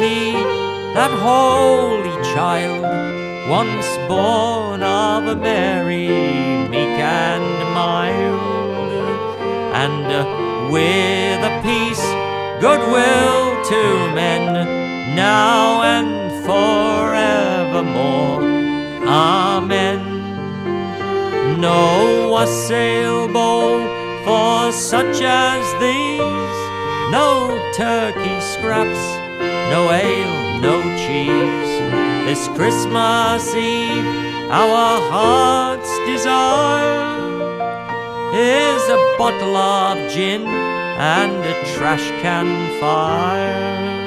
see that holy child, once born of a Mary, meek and mild, and with a peace, goodwill to men, now and forevermore. Amen. No wassail bowl for such as these, no turkey scraps, no ale, no cheese. This Christmas Eve our heart's desire is a bottle of gin and a trash can fire.